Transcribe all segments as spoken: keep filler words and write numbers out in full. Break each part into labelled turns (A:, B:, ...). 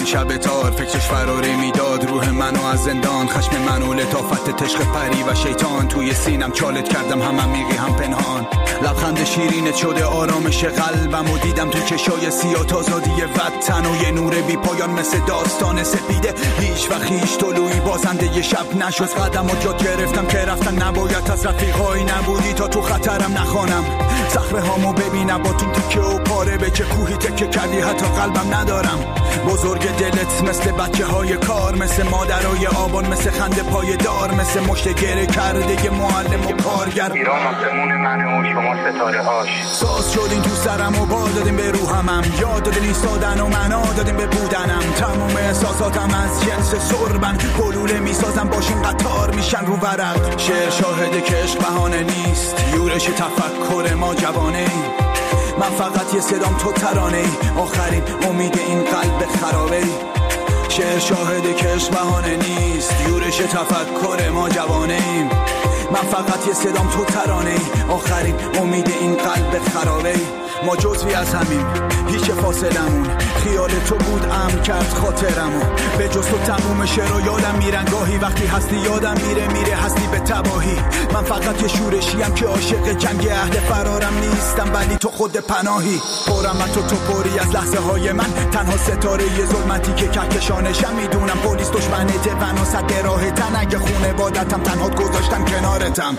A: شب تار، فکرش فراری میداد روح منو از زندان، خشم منو لطافت تشق پری و شیطان، توی سینم چالت کردم هم عمیقی هم پنهان. لبخند شیرینت شده آرامش قلبم و دیدم تو چشای سیاه آزادی وطن و یه نور بی پایان مثل داستان سپیده. هیچ و هیچ طلوعی بازنده ی شب نشد، قدم و جا گرفتم که رفتن نباید، از رفیقایی نبودی تا تو خطرم نخوانم. صخره هامو ببینم با تو تیکه و پاره، به چه کوهی تکه کردی حتی قلبم ندارم. بزرگ دلت مثل بچه های کار، مثل مادرای آبان، مثل خنده پای دار، مثل مشت گره کرده ی معلم و کارگر.
B: ایران آسمون منه و شما ستاره هاش.
A: ساز شدین تو سرم و بال دادین به روحمم، یاد دادین ایستادن و منا دادین به بودنم. تموم احساساتم از جنس سربن، گلوله میسازم باشین قطار میشن رو ورق. شعر شاهده که عشق بهانه نیست، یورش تفکر ما جوانه ای. من فقط یه صدام تو ترانه ای، آخرین امید این قلب خرابه ای. شعر شاهده که عشق بهانه نیست، یورش تفکر ما جوانه ایم. من فقط یه صدام تو ترانه ای، آخرین امید این قلب خرابه ای. ما جزوی از همین، هیچ فاصلمون، خیال تو بود امن کرد خاطرمو. به جز تو تموم شعر و یادم میرن گاهی، وقتی هستی یادم میره میره هستی به تباهی. من فقط یه شورشیم که عاشق جنگ، اهل فرارم نیستم ولی تو خود پناهی. پرم تو تو پری از لحظه های من، تنها ستاره یه ظلمتی که کهکشانشم. میدونم پلیس دشمنته و صد راه تن، اگه خونه بادتم تنها گذاشتم کنارتم.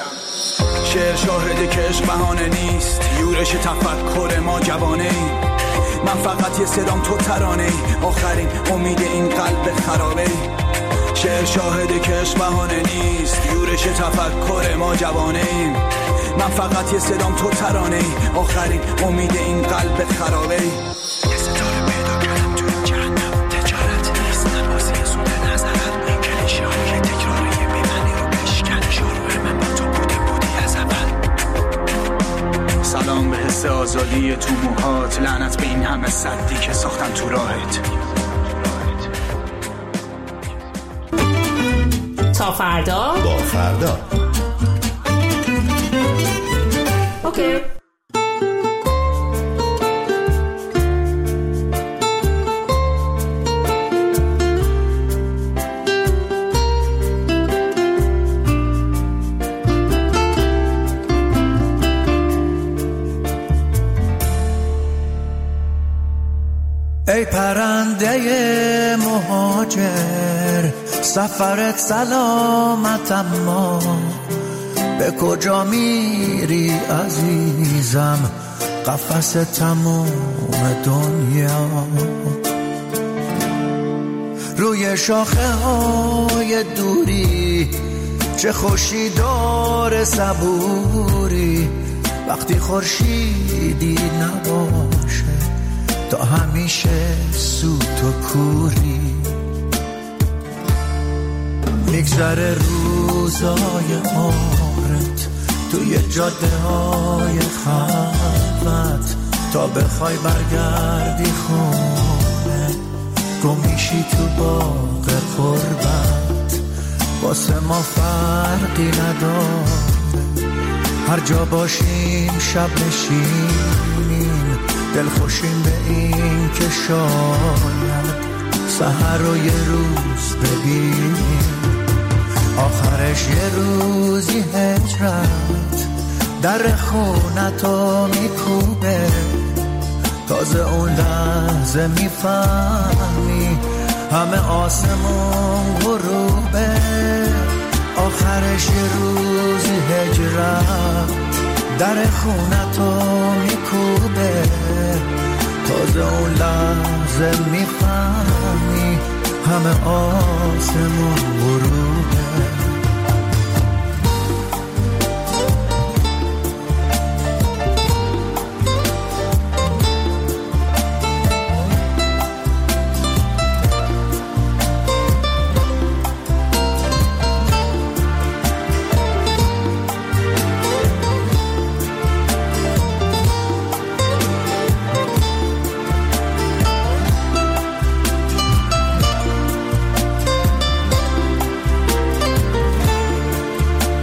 A: شعر شاهده که عشق بهانه نیست، یورش تفکر ما جوانه ای. من فقط یه صدام تو ترانه ای، آخرین امید این قلب خرابه ای. شعر شاهده که عشق بهانه نیست، یورش تفکر ما جوانه ایم. من فقط یه صدام تو ترانه ای، آخرین امید این قلب خرابه ای. یه ستاره پیدا کردم تو این جهنم، تجارت نیست نبازی سوده نظرت، کلیشه های تکراری بیمنی رو بشکن. شروع من با تو بوده بودی از اول. سلام به حس آزادی تو موهات، لعنت به این همه سدی که ساختن تو راهت.
C: تا فردا
D: با فردا
C: اوکی.
E: ای پرنده مهاجر، سفرت سلامت اما به کجا میری عزیزم؟ قفس تموم دنیا روی شاخه های دوری، چه خوشی داره صبوری وقتی خورشیدی نباشه، تا همیشه سوت و کوری. میگذره روزای عمرت توی جاده های خلوت، تا بخوای برگردی خونه گم میشی تو باغ قربت. واسه ما فرقی نداره هر جا باشیم، شب نشینیم دل خوشیم به این که شاید سحر رو یه روز ببینیم، آخرش یه روزی هجرت در خونتو میکوبه. تازه اون لحظه میفهمی همه آسمون غروبه، آخرش یه روزی هجرت در خونتو میکوبه. تازه اون لحظه میفهمی همه آسمون غروبه.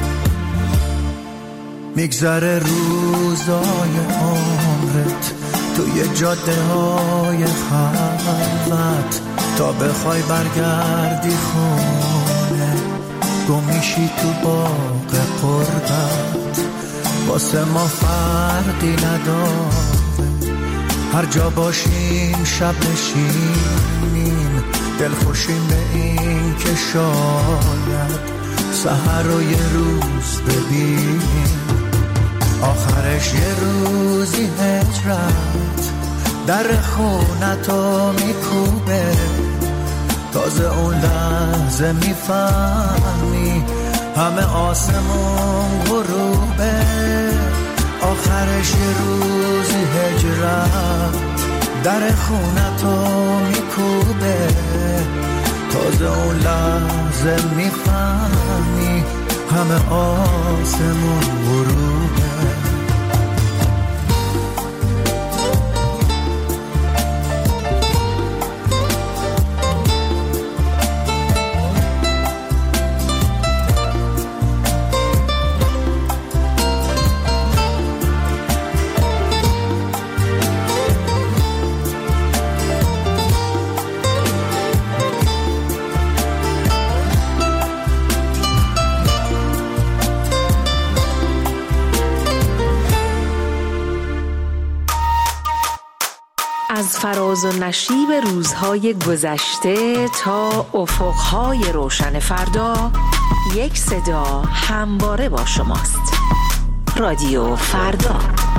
E: میگذره روزای عمرت توی جاده های خلوت تا بخوای برگردی خونه، گم میشی تو باغ قربت، واسه ما فرقی نداره، هر جا باشیم شب نشینیم، دل خوشیم به این که شاید سحر رو یه روز ببینیم، آخرش یه روزی هجرت در خونتو میکوبه، تازه اون لحظه میفهمی همه آسمون غروبه، آخرش یه روزی هجرت در خونتو میکوبه، تازه اون لحظه میفهمی همه آسمون غروبه.
C: از فراز و نشیب روزهای گذشته تا افقهای روشن فردا، یک صدا همواره با شماست. رادیو فردا.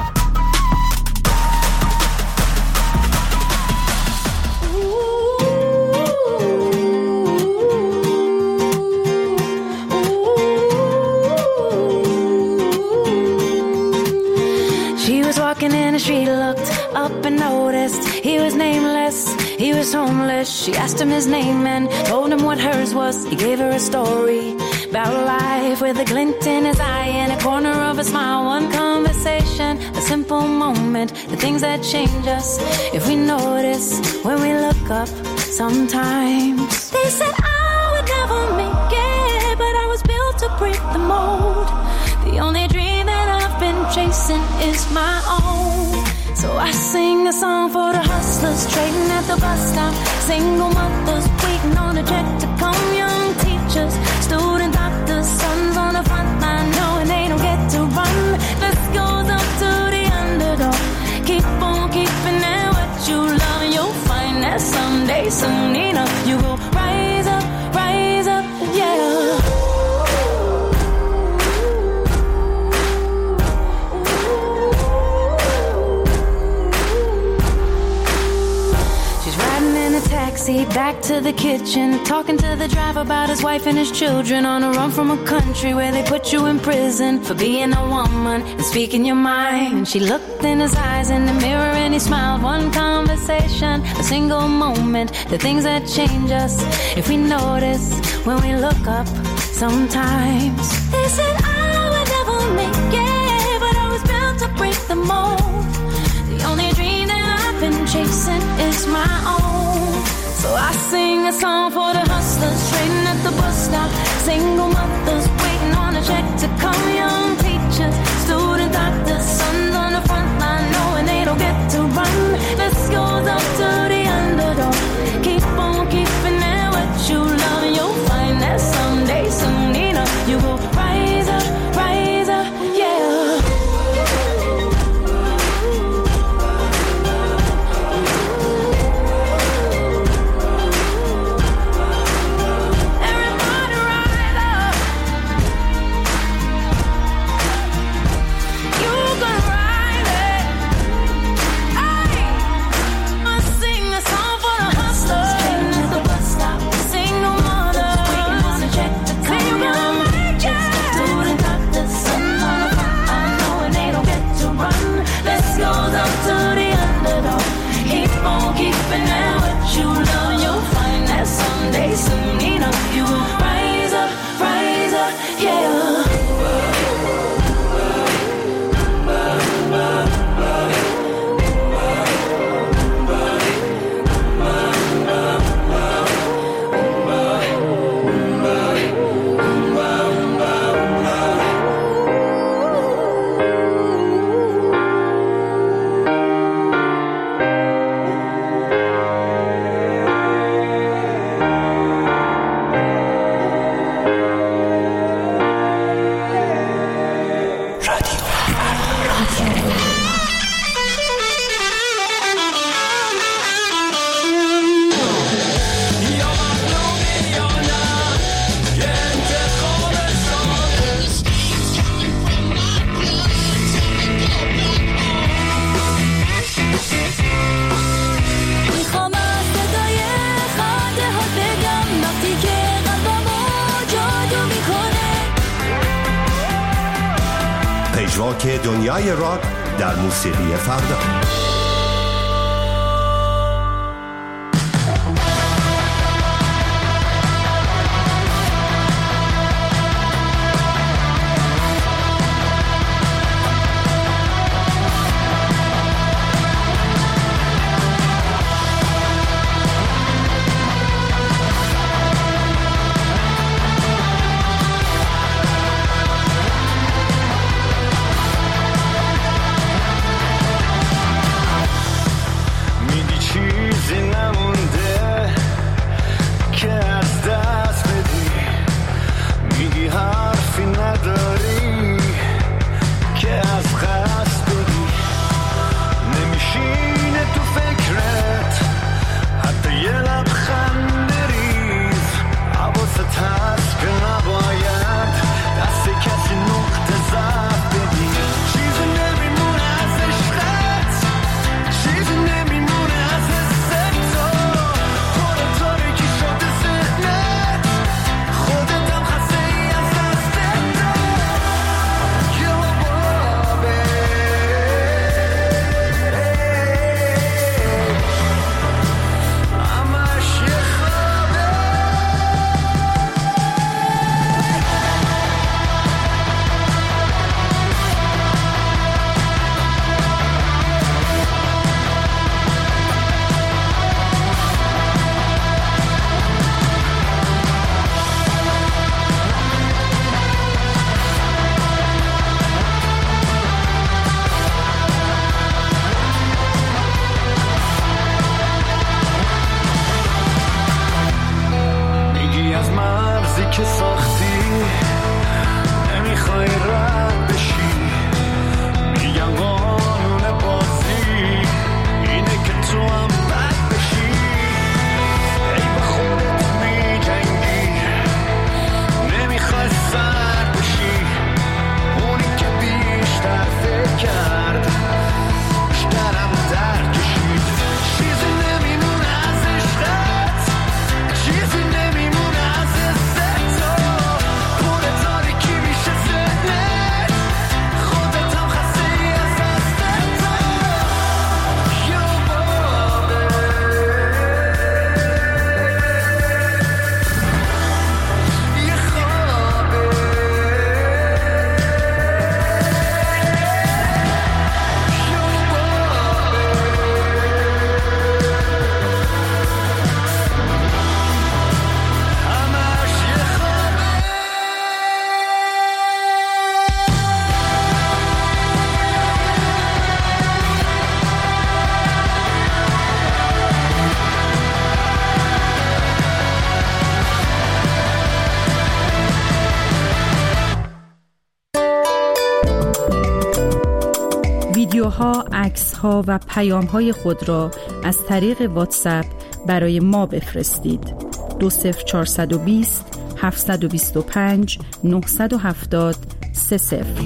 D: She was walking in the street, looked up and noticed he was nameless, he was homeless. She asked him his name and told him what hers was. He gave her a story about life with a glint in his eye and a corner of a smile. One conversation, a simple moment, the things that change us if we notice when we look up sometimes. They said I would never make it, but I was built to break the mold. The only dream that I've been chasing is my own. So I sing a song for the hustlers trading at the bus stop, single mothers waiting on a check to come, young teachers, student doctors, sons on the front line knowing they don't get to run. This goes up to the underdog. Keep on keeping at what you love and you'll find that someday, soon enough, you will rise up, rise up, yeah. Taxi back to the kitchen, talking to the driver about his wife and his children, on a run from a country where they put you in prison for being a woman and speaking your mind. And she looked in his eyes in the mirror and he smiled. One conversation, a single moment, the things that change us if we notice when we look up sometimes. They said I would never make it, but I was built to break the mold. The only dream that I've been chasing is my own. So I sing a song for the hustlers trading at the bus stop, single mothers waiting on a check to come, young teachers, student doctors, sons on the front line knowing they don't get to run. This goes up to the underdog. Keep on keeping at what you love and you'll find that someday, soon enough, you will rise up, rise up, yeah.
F: راک دنیای راک در موسیقی فردا.
G: ویدیوها، عکس‌ها و پیام‌های خود را از طریق واتساپ برای ما بفرستید. دو صفر چهارصد و بیست هفتصد و بیست و پنج نهصد و هفتاد سه صفر.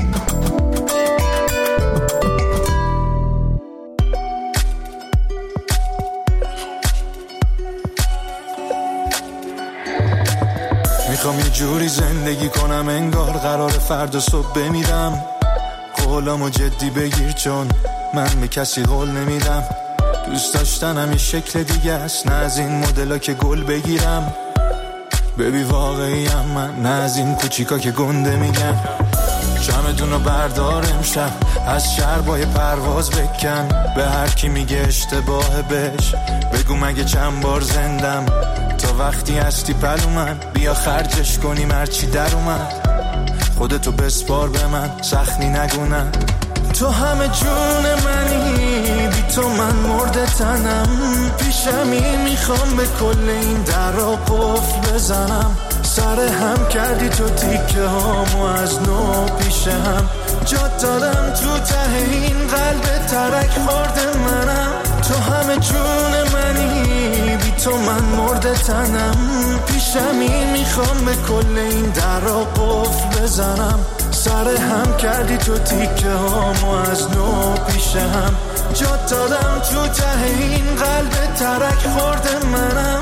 E: میخوام یه جوری زندگی کنم انگار قرار فردا صبح بمیرم. قولامو جدی بگیر چون من به کسی قول نمیدم. دوست داشتنم یه شکل دیگه است، نه از این مدلا که گل بگیرم. ببی واقعیم من، نه از این کوچیکا که گنده میگم. جمعتونو بردار امشب، از شربای پرواز بکن. به هر کی میگه اشتباه بش بگو مگه چند بار زندم. تا وقتی هستی پلو من، بیا خرجش کنیم هرچی در اومد. خودتو بسپار به من، سخنی نگونم. تو همه جون منی، بی تو من مرده تنم. پیشمی میخوام به کل این در را قفل بزنم. سر هم کردی تو تیکه هامو از نو پیش هم. جات دادم تو ته این قلب ترک خورده منم. تو همه جون منی، بی تو من مرده تنم. پیشمی میخوام به کل این در را قفل بزنم. سر هم کردی تو تیکه هامو از نو پیش هم. جات دادم تو ته این قلب ترک خورده منم.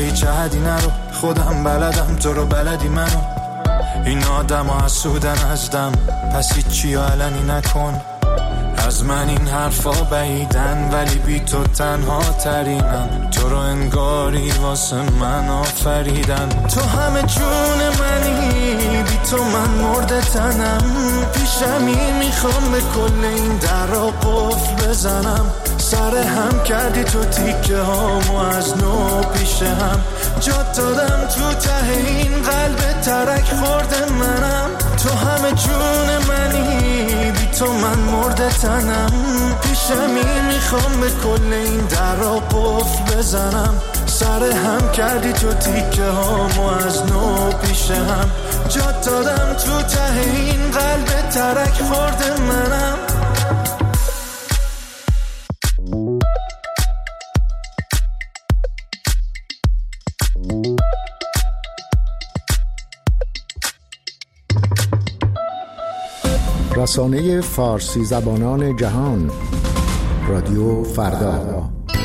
E: هیچ عهدی نرو، خودم بلدم تو رو بلدی منو. این آدم ها حسودن از دم، پس هیچی علنی نکن. از من این حرفا بعیدن ولی بی تو تنها ترینم. تو رو انگاری واسه من آفریدن. تو همه جون منی، بی تو من مرده تنم. پیشمی میخوام به کل این در را قفل بزنم. سر هم کردی تو تیکه هامو از نو پیش هم. جات دادم تو ته این قلب ترک خورده منم. تو همه جون منی، بی تو من مرده تنم. پیشمی میخوام به کل این در را قفل بزنم. سر هم کردی تو تیکه هامو از نو پیش هم. جات دادم تو ته این قلب ترک خورده منم.
H: رسانه فارسی زبانان جهان، رادیو فردا.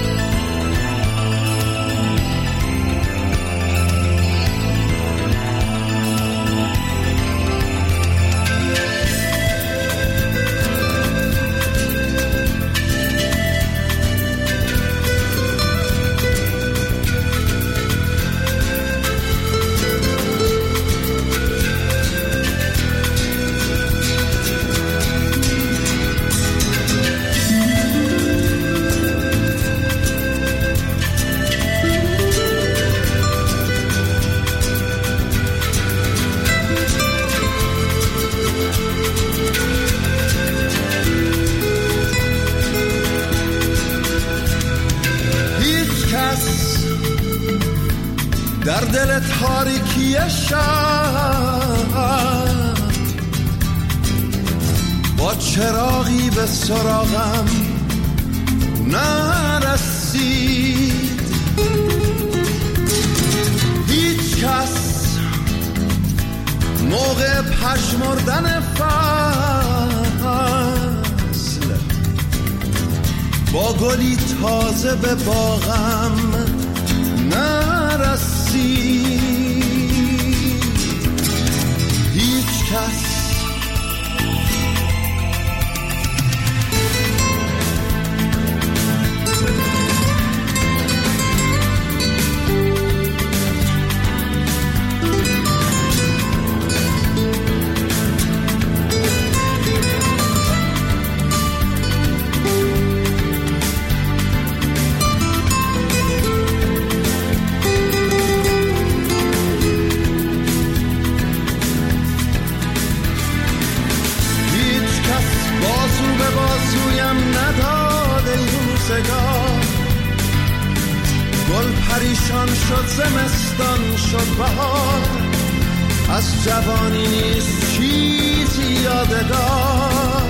I: در دل تاریکی شب با چراغی به سراغم نرسید. هیچ کس موقع پژمردن فصل با گلی تازه به باغم نرسید. هیچ کس گل پریشان شد، زمستان شد بهار. از جوانی نیست چیزی یادگار.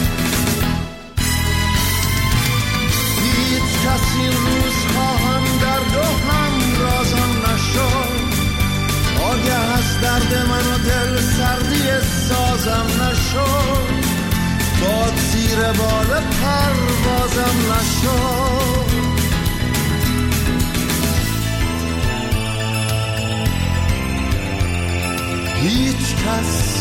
I: هیچ کسی این روزها هم درد و هم رازم نشد. آگه از درد من و دل سردی سازم نشد. باد زیر بال پروازم نشد. هیچ کس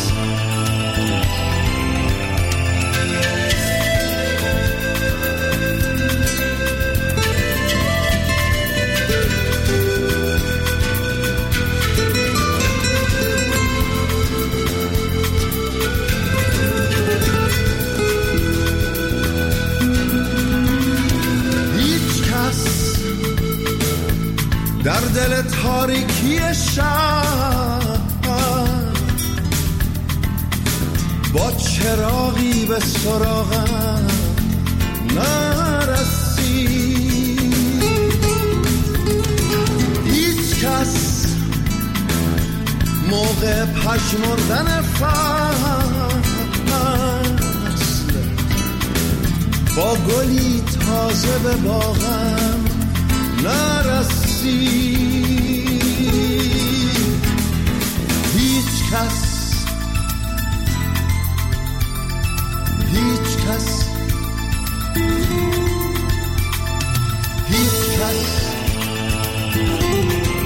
I: در دل تاریکی شب با چراغی به سراغم نرسید. هیچ کس موقع پژمردن فصل با گلی تازه به باغم نرسید. هیچ کس هیچ کس هیچ کس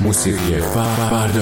J: موسیقی فردا.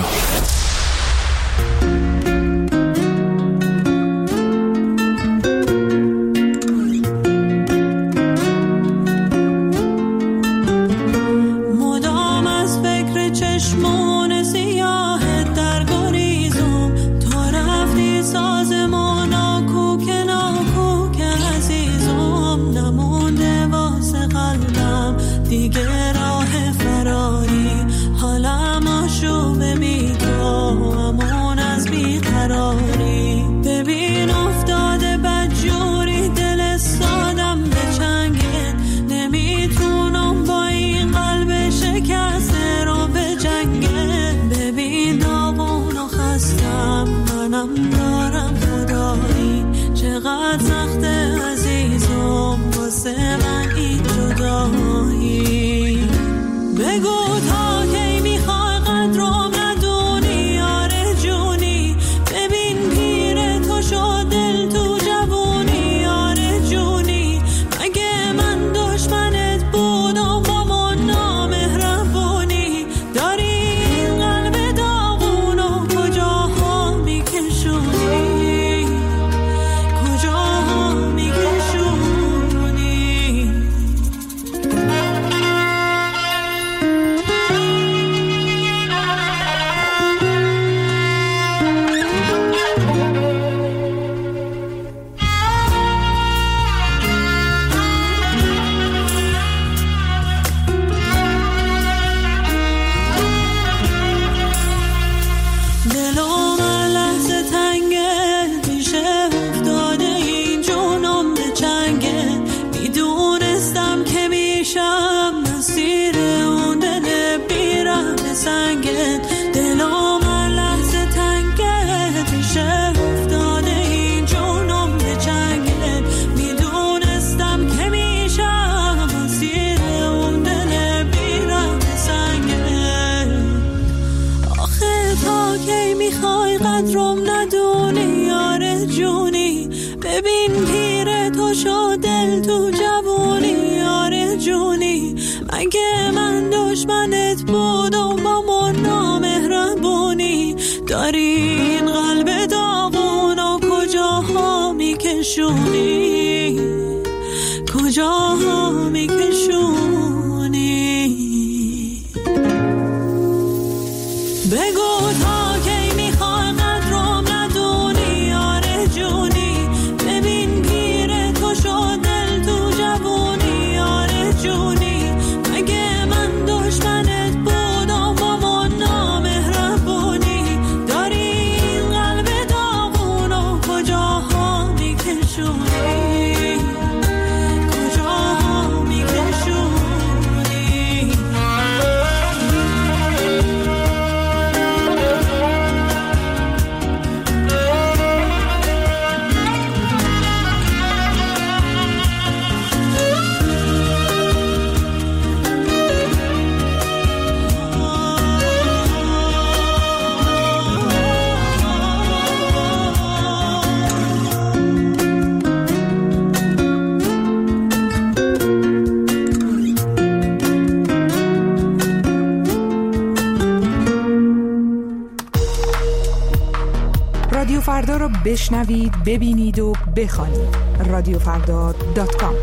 K: رادیو فردا رو بشنوید، ببینید و بخوانید. رادیو فردا دات کام.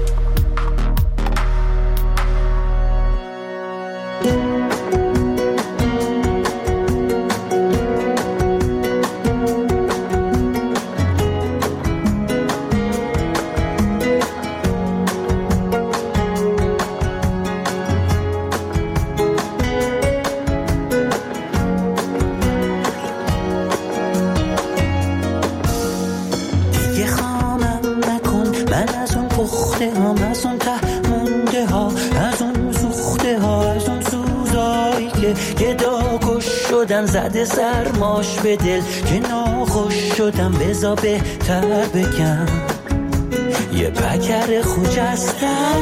L: زده سرماش به دل که ناخوش شدم، بزا بهتر بگم یه پکر خوجستم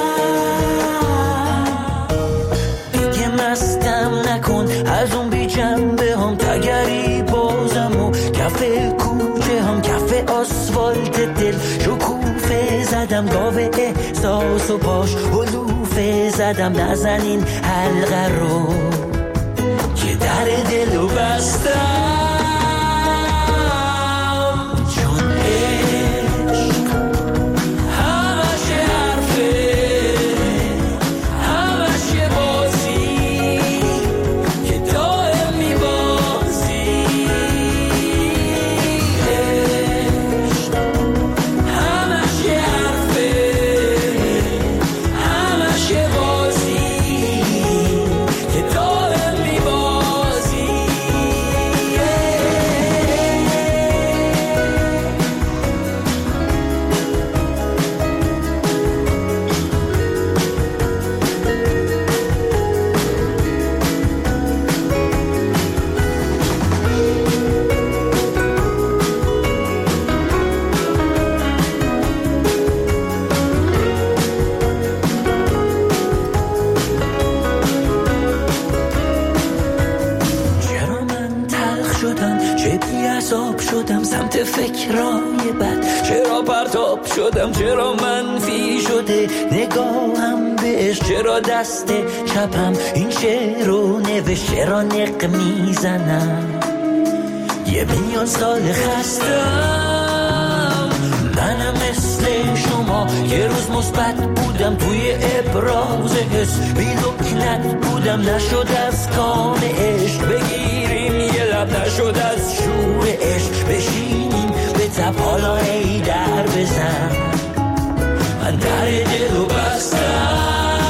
L: دیگه مستم نکن از اون بی جنبه هم، تگری بازم و کف کوچه هم، کف آسفالت دل شکوفه زدم، گاوه احساس و پاش بلوفه زدم، نزنین حلقه رو که در دلو بستم. فکرای بد چرا پرتاب شدم، چرا منفی شده نگاهم بهش، چرا دست چپم این شعر رو نوشت، چرا نق میزنم یه میلیون سال خستم. منم مثل شما یه روز مثبت بودم توی ابراز حس، بی لکنت بودم نشد از کام عشق بگیریم یه لب، نشد از شور عشق بشینیم به تب، حالا ای در بزن من در دلو بستم.